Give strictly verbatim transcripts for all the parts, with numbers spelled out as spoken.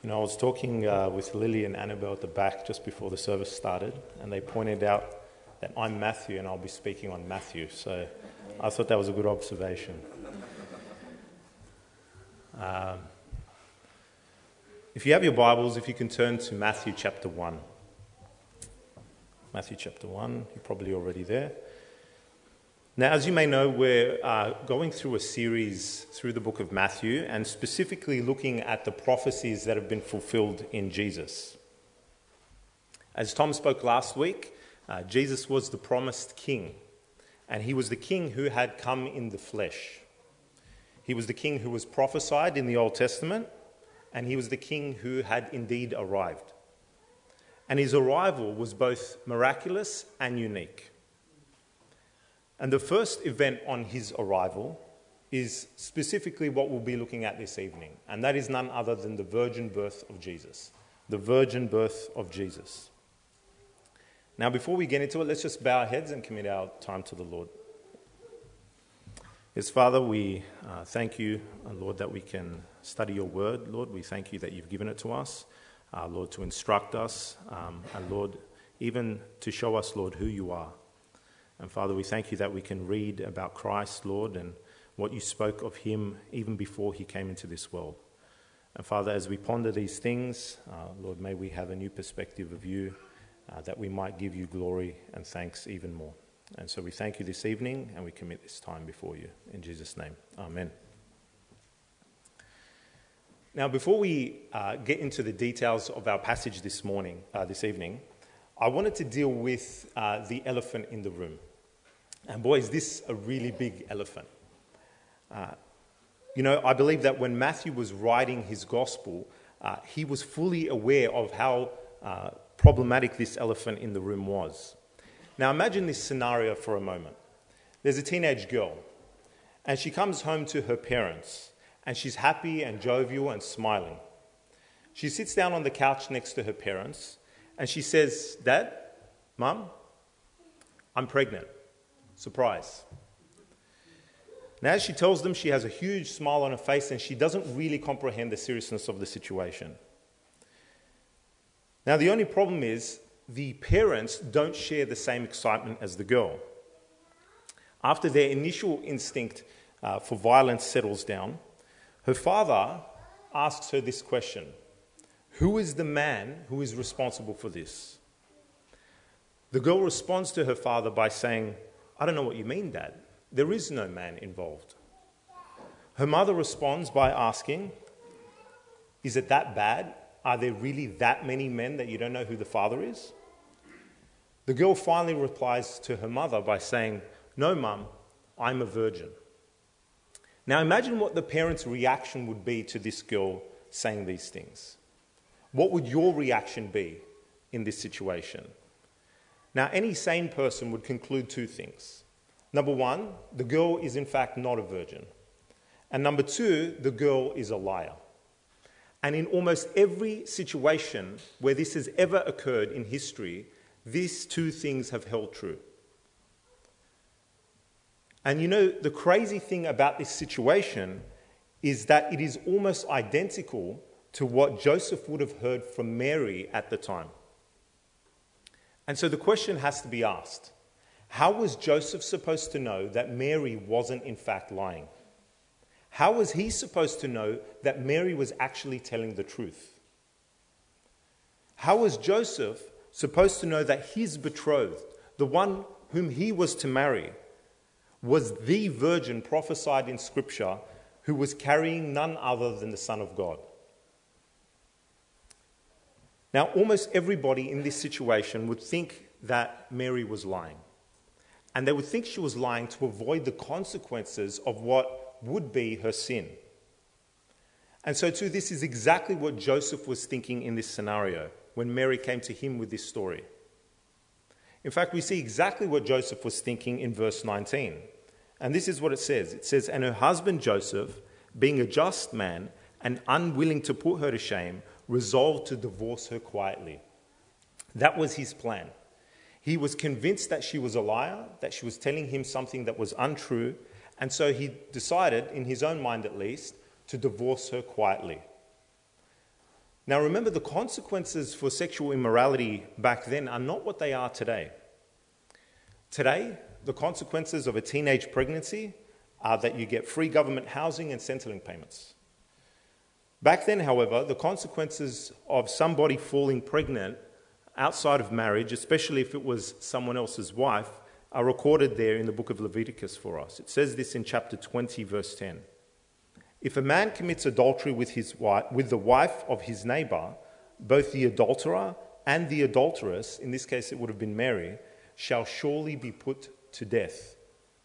You know, I was talking uh, with Lily and Annabelle at the back just before the service started, and they pointed out that I'm Matthew and I'll be speaking on Matthew. So I thought that was a good observation. Um, if you have your Bibles, if you can turn to Matthew chapter one. Matthew chapter one, you're probably already there. Now, as you may know, we're uh, going through a series through the book of Matthew and specifically looking at the prophecies that have been fulfilled in Jesus. As Tom spoke last week, uh, Jesus was the promised king, and he was the king who had come in the flesh. He was the king who was prophesied in the Old Testament, and he was the king who had indeed arrived. And his arrival was both miraculous and unique. And the first event on his arrival is specifically what we'll be looking at this evening, and that is none other than the virgin birth of Jesus. The virgin birth of Jesus. Now, before we get into it, let's just bow our heads and commit our time to the Lord. Yes, Father, we uh, thank you, uh, Lord, that we can study your word. Lord, we thank you that you've given it to us, uh, Lord, to instruct us, um, and Lord, even to show us, Lord, who you are. And Father, we thank you that we can read about Christ, Lord, and what you spoke of him even before he came into this world. And Father, as we ponder these things, uh, Lord, may we have a new perspective of you, uh, that we might give you glory and thanks even more. And so we thank you this evening, and we commit this time before you. In Jesus' name, amen. Now, before we uh, get into the details of our passage this morning, uh, this evening, I wanted to deal with uh, the elephant in the room. And boy, is this a really big elephant. Uh, you know, I believe that when Matthew was writing his gospel, uh, he was fully aware of how uh, problematic this elephant in the room was. Now imagine this scenario for a moment. There's a teenage girl, and she comes home to her parents, and she's happy and jovial and smiling. She sits down on the couch next to her parents, and she says, "Dad, Mum, I'm pregnant. Surprise." Now, as she tells them, she has a huge smile on her face, and she doesn't really comprehend the seriousness of the situation. Now, the only problem is the parents don't share the same excitement as the girl. After their initial instinct uh, for violence settles down, her father asks her this question: who is the man who is responsible for this? The girl responds to her father by saying, "I don't know what you mean, Dad. There is no man involved." Her mother responds by asking, "Is it that bad? Are there really that many men that you don't know who the father is?" The girl finally replies to her mother by saying, "No, Mum, I'm a virgin." Now imagine what the parents' reaction would be to this girl saying these things. What would your reaction be in this situation? Now, any sane person would conclude two things. Number one, the girl is in fact not a virgin. And number two, the girl is a liar. And in almost every situation where this has ever occurred in history, these two things have held true. And you know, the crazy thing about this situation is that it is almost identical to what Joseph would have heard from Mary at the time. And so the question has to be asked: how was Joseph supposed to know that Mary wasn't in fact lying? How was he supposed to know that Mary was actually telling the truth? How was Joseph supposed to know that his betrothed, the one whom he was to marry, was the virgin prophesied in Scripture who was carrying none other than the Son of God? Now, almost everybody in this situation would think that Mary was lying. And they would think she was lying to avoid the consequences of what would be her sin. And so too, this is exactly what Joseph was thinking in this scenario when Mary came to him with this story. In fact, we see exactly what Joseph was thinking in verse nineteen. And this is what it says. It says, "And her husband Joseph, being a just man and unwilling to put her to shame, resolved to divorce her quietly." That was his plan. He was convinced that she was a liar, that she was telling him something that was untrue, and so he decided, in his own mind at least, to divorce her quietly. Now remember, the consequences for sexual immorality back then are not what they are today. Today, the consequences of a teenage pregnancy are that you get free government housing and Centrelink payments. Back then, however, the consequences of somebody falling pregnant outside of marriage, especially if it was someone else's wife, are recorded there in the book of Leviticus for us. It says this in chapter twenty, verse ten. If a man commits adultery with, his wife, with the wife of his neighbor, both the adulterer and the adulteress, in this case it would have been Mary, shall surely be put to death.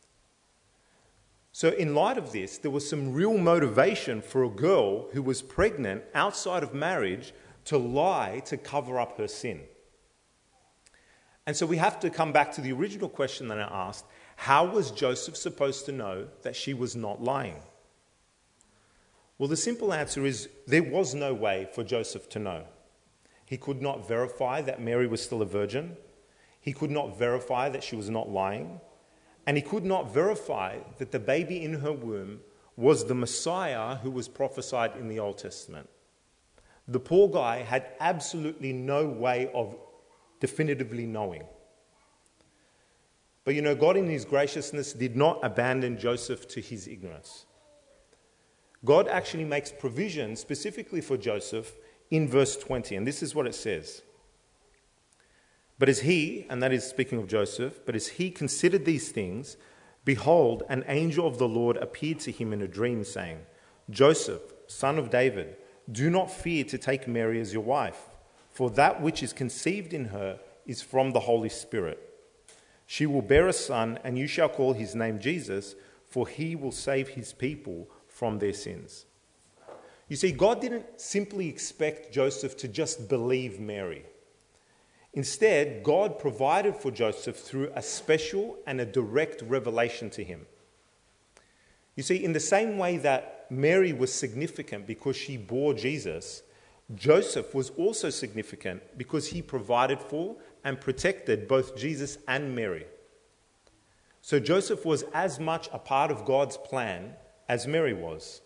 So in light of this, there was some real motivation for a girl who was pregnant outside of marriage to lie to cover up her sin. And so we have to come back to the original question that I asked: how was Joseph supposed to know that she was not lying? Well, the simple answer is there was no way for Joseph to know. He could not verify that Mary was still a virgin. He could not verify that she was not lying. And he could not verify that the baby in her womb was the Messiah who was prophesied in the Old Testament. The poor guy had absolutely no way of definitively knowing. But you know, God in his graciousness did not abandon Joseph to his ignorance. God actually makes provision specifically for Joseph in verse twenty, and this is what it says. But as he, and that is speaking of Joseph, but as he considered these things, behold, an angel of the Lord appeared to him in a dream, saying, Joseph, son of David, do not fear to take Mary as your wife, for that which is conceived in her is from the Holy Spirit. She will bear a son, and you shall call his name Jesus, for he will save his people from their sins. You see, God didn't simply expect Joseph to just believe Mary. Instead, God provided for Joseph through a special and a direct revelation to him. You see, in the same way that Mary was significant because she bore Jesus, Joseph was also significant because he provided for and protected both Jesus and Mary. So Joseph was as much a part of God's plan as Mary was.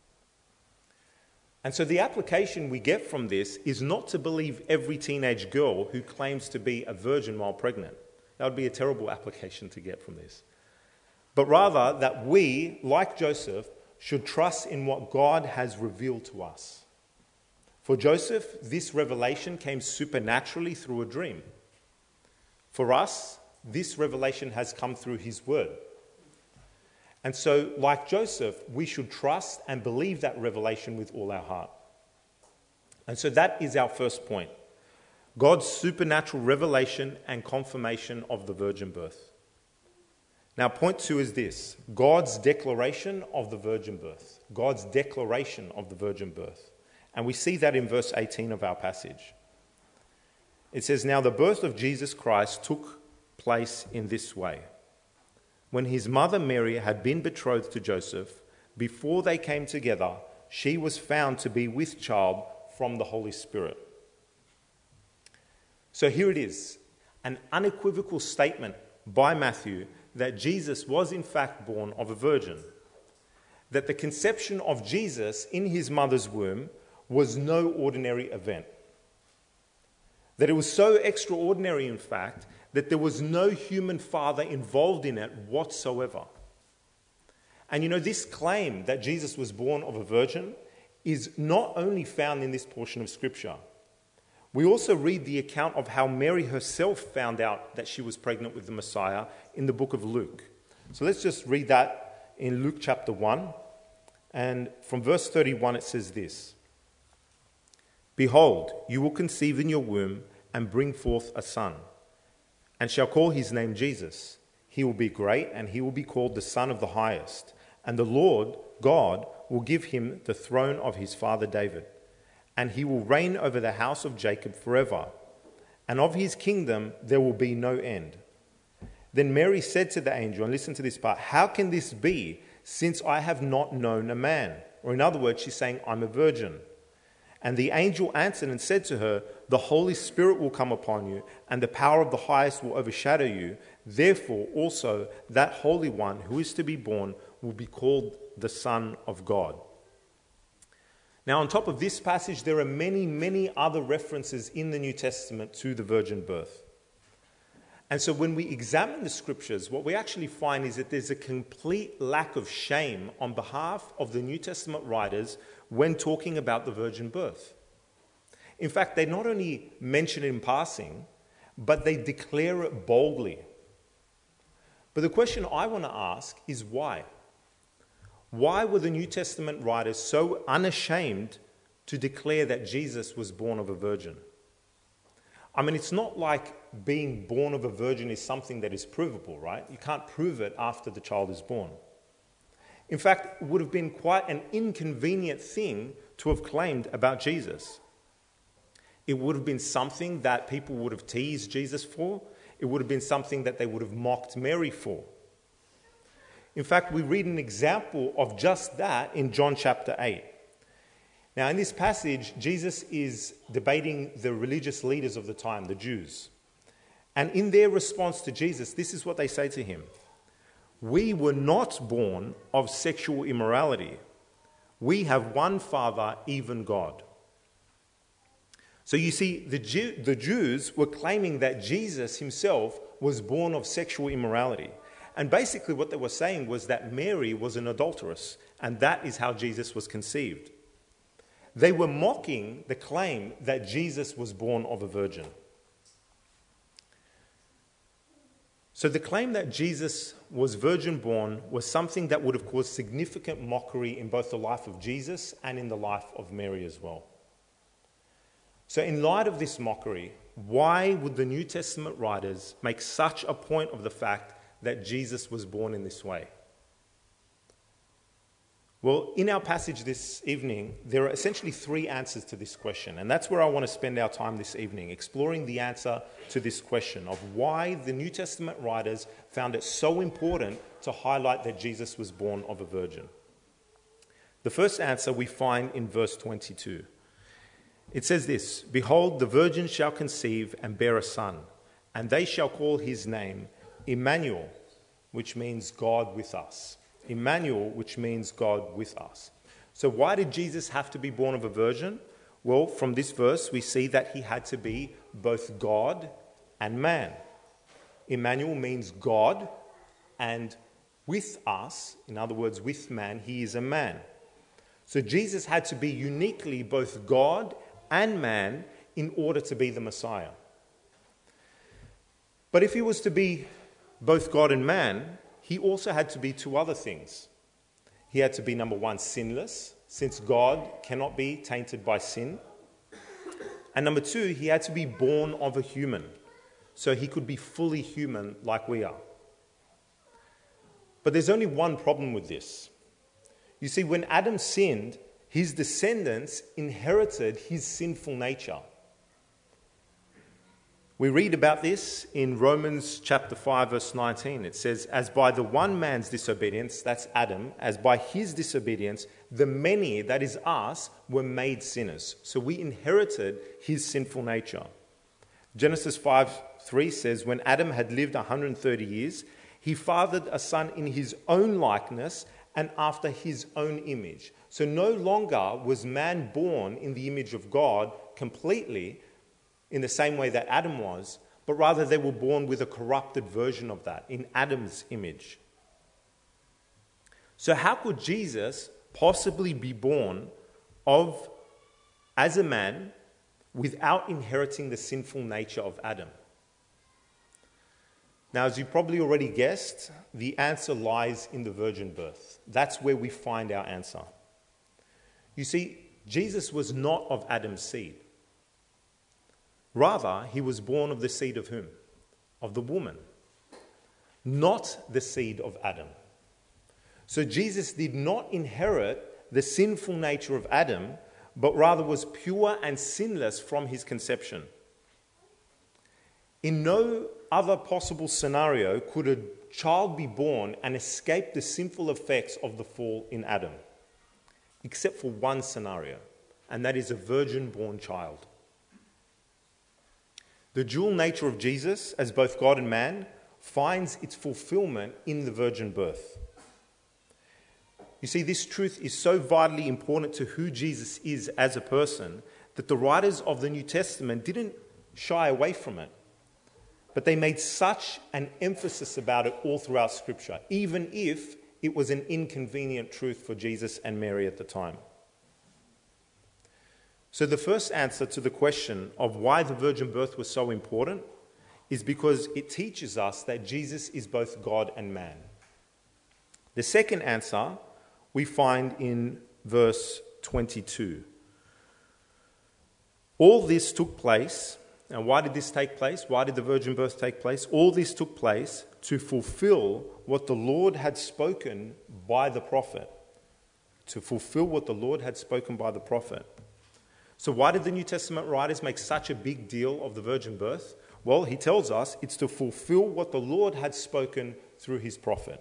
And so the application we get from this is not to believe every teenage girl who claims to be a virgin while pregnant. That would be a terrible application to get from this. But rather that we, like Joseph, should trust in what God has revealed to us. For Joseph, this revelation came supernaturally through a dream. For us, this revelation has come through his word. And so, like Joseph, we should trust and believe that revelation with all our heart. And so that is our first point. God's supernatural revelation and confirmation of the virgin birth. Now, point two is this: God's declaration of the virgin birth. God's declaration of the virgin birth. And we see that in verse eighteen of our passage. It says, Now the birth of Jesus Christ took place in this way. When his mother Mary had been betrothed to Joseph, before they came together, she was found to be with child from the Holy Spirit. So here it is, an unequivocal statement by Matthew that Jesus was in fact born of a virgin. That the conception of Jesus in his mother's womb was no ordinary event. That it was so extraordinary, in fact, that there was no human father involved in it whatsoever. And you know, this claim that Jesus was born of a virgin is not only found in this portion of Scripture. We also read the account of how Mary herself found out that she was pregnant with the Messiah in the book of Luke. So let's just read that in Luke chapter one. And from verse thirty-one it says this: Behold, you will conceive in your womb and bring forth a son, and shall call his name Jesus. He will be great, and he will be called the Son of the Highest. And the Lord God will give him the throne of his father David, and he will reign over the house of Jacob forever, and of his kingdom there will be no end. Then Mary said to the angel, and listen to this part, How can this be, since I have not known a man? Or in other words, she's saying, I'm a virgin. And the angel answered and said to her, The Holy Spirit will come upon you, and the power of the highest will overshadow you. Therefore also that Holy One who is to be born will be called the Son of God. Now, on top of this passage, there are many, many other references in the New Testament to the virgin birth. And so when we examine the scriptures, what we actually find is that there's a complete lack of shame on behalf of the New Testament writers when talking about the virgin birth. In fact, they not only mention it in passing, but they declare it boldly. But the question I want to ask is why? Why were the New Testament writers so unashamed to declare that Jesus was born of a virgin? I mean, it's not like being born of a virgin is something that is provable, right? You can't prove it after the child is born. In fact, it would have been quite an inconvenient thing to have claimed about Jesus. It would have been something that people would have teased Jesus for. It would have been something that they would have mocked Mary for. In fact, we read an example of just that in John chapter eight. Now, in this passage, Jesus is debating the religious leaders of the time, the Jews. And in their response to Jesus, this is what they say to him. We were not born of sexual immorality. We have one Father, even God. So you see, the, Jew, the Jews were claiming that Jesus himself was born of sexual immorality. And basically what they were saying was that Mary was an adulteress, and that is how Jesus was conceived. They were mocking the claim that Jesus was born of a virgin. So the claim that Jesus was virgin born was something that would have caused significant mockery in both the life of Jesus and in the life of Mary as well. So in light of this mockery, why would the New Testament writers make such a point of the fact that Jesus was born in this way? Well, in our passage this evening, there are essentially three answers to this question, and that's where I want to spend our time this evening, exploring the answer to this question of why the New Testament writers found it so important to highlight that Jesus was born of a virgin. The first answer we find in verse twenty-two. It says this, "Behold, the virgin shall conceive and bear a son, and they shall call his name Emmanuel," which means God with us. Emmanuel, which means God with us. So why did Jesus have to be born of a virgin? Well, from this verse, we see that he had to be both God and man. Emmanuel means God, and with us, in other words, with man, he is a man. So Jesus had to be uniquely both God and man in order to be the Messiah. But if he was to be both God and man, he also had to be two other things. He had to be, number one, sinless, since God cannot be tainted by sin. And number two, he had to be born of a human, so he could be fully human like we are. But there's only one problem with this. You see, when Adam sinned, his descendants inherited his sinful nature. We read about this in Romans chapter five, verse nineteen. It says, "As by the one man's disobedience," that's Adam, "as by his disobedience, the many, that is us, were made sinners." So we inherited his sinful nature. Genesis five three says, "When Adam had lived one hundred thirty years, he fathered a son in his own likeness and after his own image." So no longer was man born in the image of God completely, in the same way that Adam was, but rather they were born with a corrupted version of that, in Adam's image. So how could Jesus possibly be born of, as a man, without inheriting the sinful nature of Adam? Now, as you probably already guessed, the answer lies in the virgin birth. That's where we find our answer. You see, Jesus was not of Adam's seed. Rather, he was born of the seed of whom? Of the woman. Not the seed of Adam. So Jesus did not inherit the sinful nature of Adam, but rather was pure and sinless from his conception. In no other possible scenario could a child be born and escape the sinful effects of the fall in Adam, except for one scenario, and that is a virgin-born child. The dual nature of Jesus, as both God and man, finds its fulfillment in the virgin birth. You see, this truth is so vitally important to who Jesus is as a person that the writers of the New Testament didn't shy away from it. But they made such an emphasis about it all throughout Scripture, even if it was an inconvenient truth for Jesus and Mary at the time. So the first answer to the question of why the virgin birth was so important is because it teaches us that Jesus is both God and man. The second answer we find in verse twenty-two. All this took place, and why did this take place? Why did the virgin birth take place? All this took place to fulfill what the Lord had spoken by the prophet. To fulfill what the Lord had spoken by the prophet. So why did the New Testament writers make such a big deal of the virgin birth? Well, he tells us it's to fulfill what the Lord had spoken through his prophet.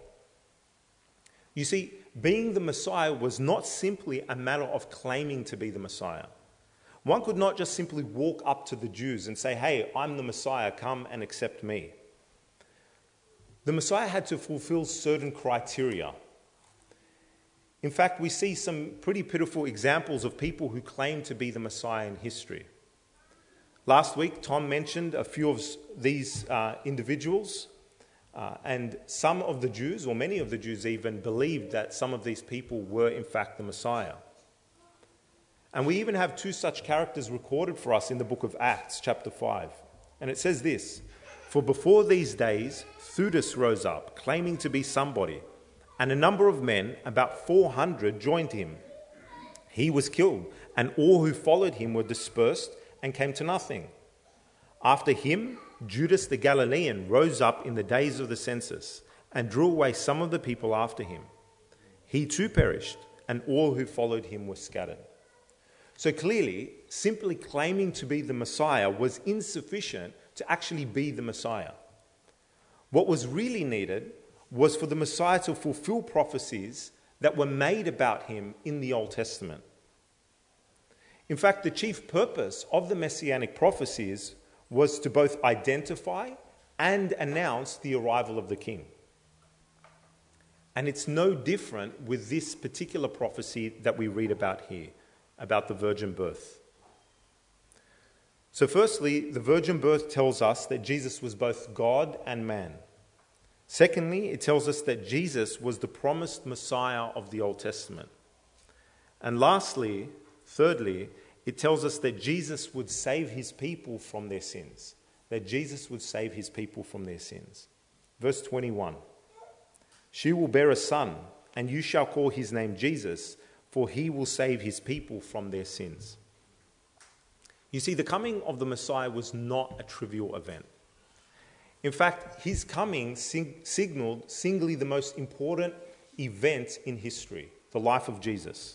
You see, being the Messiah was not simply a matter of claiming to be the Messiah. One could not just simply walk up to the Jews and say, hey, I'm the Messiah, come and accept me. The Messiah had to fulfill certain criteria. In fact, we see some pretty pitiful examples of people who claim to be the Messiah in history. Last week, Tom mentioned a few of these uh, individuals, uh, and some of the Jews, or many of the Jews even, believed that some of these people were in fact the Messiah. And we even have two such characters recorded for us in the book of Acts, chapter five. And it says this, "For before these days, Theudas rose up, claiming to be somebody, and a number of men, about four hundred, joined him. He was killed, and all who followed him were dispersed and came to nothing. After him, Judas the Galilean rose up in the days of the census, and drew away some of the people after him. He too perished, and all who followed him were scattered." So clearly, simply claiming to be the Messiah was insufficient to actually be the Messiah. What was really needed was for the Messiah to fulfill prophecies that were made about him in the Old Testament. In fact, the chief purpose of the messianic prophecies was to both identify and announce the arrival of the king. And it's no different with this particular prophecy that we read about here, about the virgin birth. So firstly, the virgin birth tells us that Jesus was both God and man. Secondly, it tells us that Jesus was the promised Messiah of the Old Testament. And lastly, thirdly, it tells us that Jesus would save his people from their sins. That Jesus would save his people from their sins. Verse twenty-one. "She will bear a son, and you shall call his name Jesus, for he will save his people from their sins." You see, the coming of the Messiah was not a trivial event. In fact, his coming sing- signaled singly the most important event in history, the life of Jesus.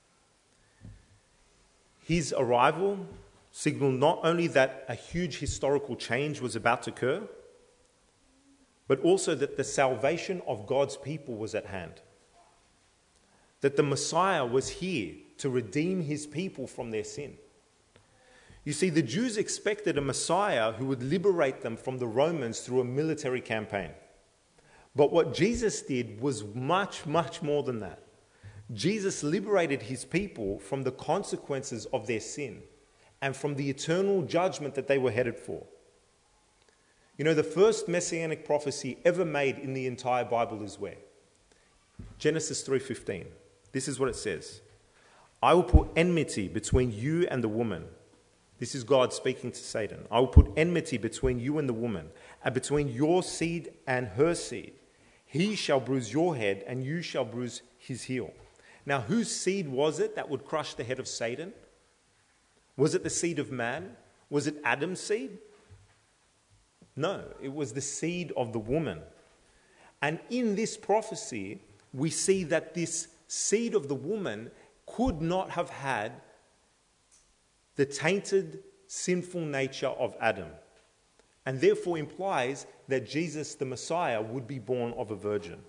His arrival signaled not only that a huge historical change was about to occur, but also that the salvation of God's people was at hand. That the Messiah was here to redeem his people from their sin. You see, the Jews expected a Messiah who would liberate them from the Romans through a military campaign. But what Jesus did was much, much more than that. Jesus liberated his people from the consequences of their sin and from the eternal judgment that they were headed for. You know, the first messianic prophecy ever made in the entire Bible is where? Genesis three fifteen. This is what it says. "I will put enmity between you and the woman." This is God speaking to Satan. "I will put enmity between you and the woman, and between your seed and her seed. He shall bruise your head, and you shall bruise his heel." Now, whose seed was it that would crush the head of Satan? Was it the seed of man? Was it Adam's seed? No, it was the seed of the woman. And in this prophecy, we see that this seed of the woman could not have had the tainted, sinful nature of Adam, and therefore implies that Jesus, the Messiah, would be born of a virgin.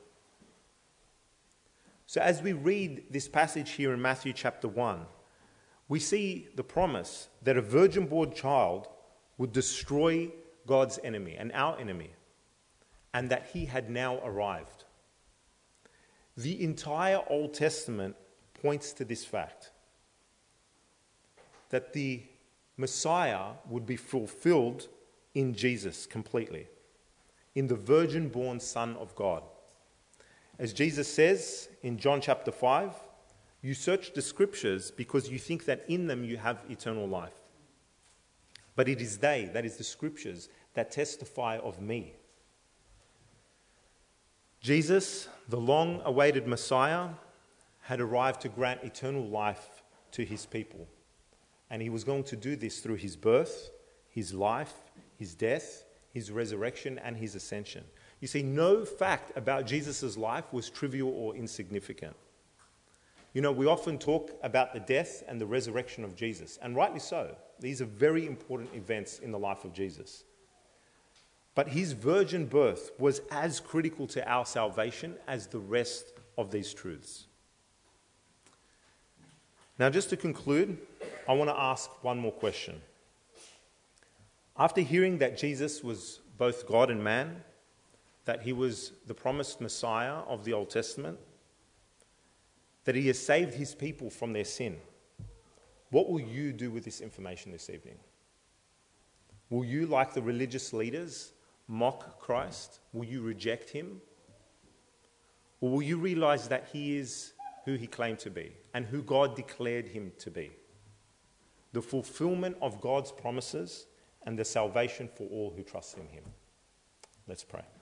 So as we read this passage here in Matthew chapter one, we see the promise that a virgin-born child would destroy God's enemy and our enemy, and that he had now arrived. The entire Old Testament points to this fact, that the Messiah would be fulfilled in Jesus completely, in the virgin-born Son of God. As Jesus says in John chapter five, you search the scriptures because you think that in them you have eternal life. But it is they, that is the scriptures, that testify of me. Jesus, the long-awaited Messiah, had arrived to grant eternal life to his people. And he was going to do this through his birth, his life, his death, his resurrection, and his ascension. You see, no fact about Jesus' life was trivial or insignificant. You know, we often talk about the death and the resurrection of Jesus, and rightly so. These are very important events in the life of Jesus. But his virgin birth was as critical to our salvation as the rest of these truths. Now, just to conclude, I want to ask one more question. After hearing that Jesus was both God and man, that he was the promised Messiah of the Old Testament, that he has saved his people from their sin, what will you do with this information this evening? Will you, like the religious leaders, mock Christ? Will you reject him? Or will you realize that he is who he claimed to be and who God declared him to be? The fulfillment of God's promises and the salvation for all who trust in him. Let's pray.